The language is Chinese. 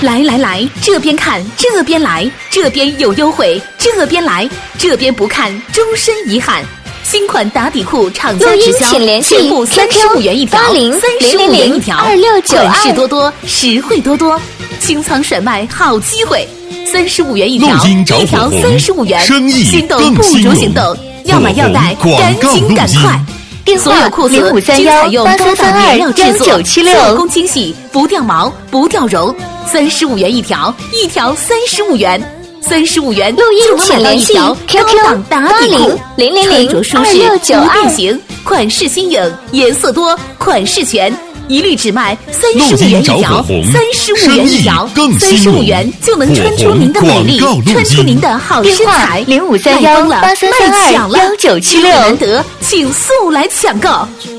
来来来，这边看，这边来，这边有优惠，这边来，这边不看，终身遗憾。新款打底裤厂家直销，全部35元一条，35元一条，款式多多，实惠多多，清仓甩卖好机会，35元一条，一条35元，心动不如行动，要买要带，赶紧赶快！所有裤子均采用高档面料制作，做工精细，不掉毛不掉绒，35元一条，一条35元。35元就能买到一条高档打底裤，穿着舒适不变形，款式新颖，颜色多，款式全，一律只卖35元一条，35元一条，35元就能穿出您的美丽，穿出您的好身材。 053183321976， 难得，请速来抢购。